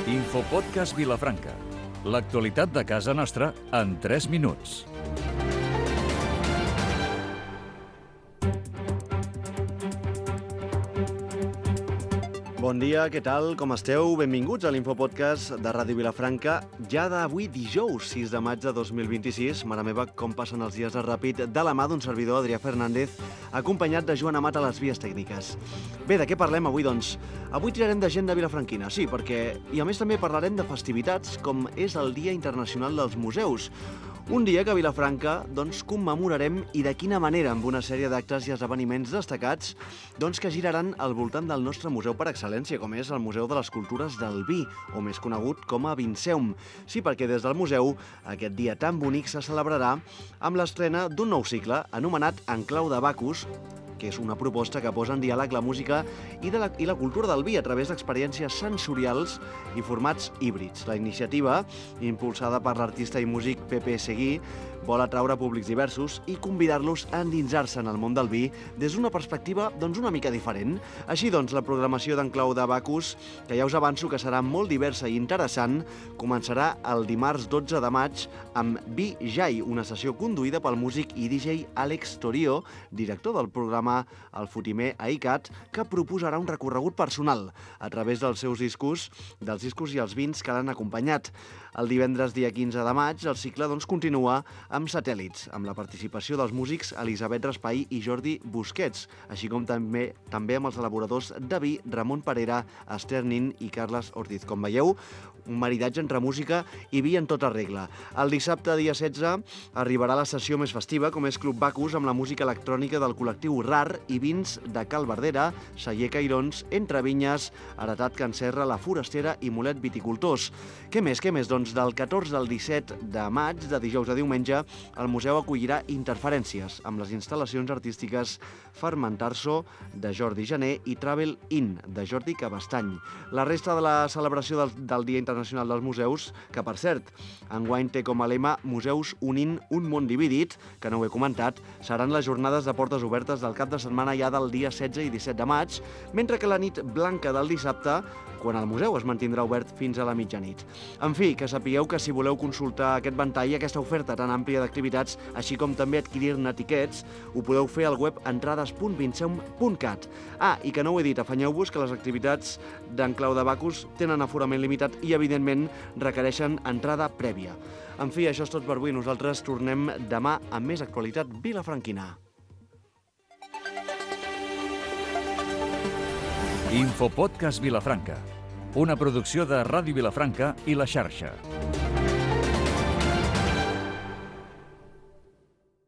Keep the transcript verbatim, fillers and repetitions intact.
Infopodcast Vilafranca. L'actualitat de casa nostra en tres minuts. Bon dia, què tal? Com esteu? Benvinguts a l'Infopodcast de Ràdio Vilafranca. Ja d'avui dijous, sis de maig de dos mil vint-i-sis. Mare meva, com passen els dies de ràpid, de la mà d'un servidor, Adrià Fernández, acompanyat de Joan Amat a les vies tècniques. Bé, de què parlem avui, doncs? Avui tirarem d'agenda vilafranquina, sí, perquè... I a més també parlarem de festivitats, com és el Dia Internacional dels Museus. Un dia que a Vilafranca doncs, commemorarem i de quina manera amb una sèrie d'actes i esdeveniments destacats doncs, que giraran al voltant del nostre museu per excel·lència, com és el Museu de les Cultures del Vi, o més conegut com a Vinceum. Sí, perquè des del museu aquest dia tan bonic se celebrarà amb l'estrena d'un nou cicle anomenat En clau de Bacus, que és una proposta que posa en diàleg la música i, de la, i la cultura del vi a través d'experiències sensorials i formats híbrids. La iniciativa, impulsada per l'artista i músic Pepe Seguí, vol atraure públics diversos i convidar-los a endinsar-se en el món del vi des d'una perspectiva doncs, una mica diferent. Així doncs, la programació d'En clau de Bacus, que ja us avanço que serà molt diversa i interessant, començarà el dimarts dotze de maig amb Vi Jai, una sessió conduïda pel músic i D J Àlex Torio, director del programa El Fotimer a ICAT, que proposarà un recorregut personal a través dels seus discos, dels discos i els vins que l'han acompanyat. El divendres dia quinze de maig, el cicle doncs, continua amb Satèl·lits, amb la participació dels músics Elisabet Raspaí i Jordi Busquets, així com també també amb els elaboradors de vi Ramon Parera, Esther Nin i Carles Ortiz. Com veieu, un maridatge entre música i vi en tota regla. El dissabte, dia setze, arribarà la sessió més festiva, com és Club Bacus, amb la música electrònica del col·lectiu R A R i vins de Cal Verdera, Celler Cairons, Entre Vinyes, Heretat Can Serra, La Forastera i Molet Viticultors. Què més, què més? Doncs del catorze al disset de maig, de dijous a diumenge, el museu acollirà Interferències, amb les instal·lacions artístiques Fermentar-so, de Jordi Jané, i Travel In, de Jordi Cabestany. La resta de la celebració del, del Dia Internacional dels Museus, que per cert, enguany té com a lema Museus unint un món dividit, que no ho he comentat, seran les jornades de portes obertes del cap de setmana ja del dia setze i disset de maig, mentre que la nit blanca del dissabte, quan el museu es mantindrà obert fins a la mitjanit. En fi, que sapigueu que si voleu consultar aquest ventall i aquesta oferta tan àmplia d'activitats, així com també adquirir-ne tiquets, ho podeu fer al web entrades punt vinceum punt cat. Ah, i que no ho he dit, afanyeu-vos que les activitats d'En clau de Bacus tenen aforament limitat i, evidentment, requereixen entrada prèvia. En fi, això és tot per avui. Nosaltres tornem demà amb més actualitat vilafranquina. Infopodcast Vilafranca, una producció de Ràdio Vilafranca i La Xarxa.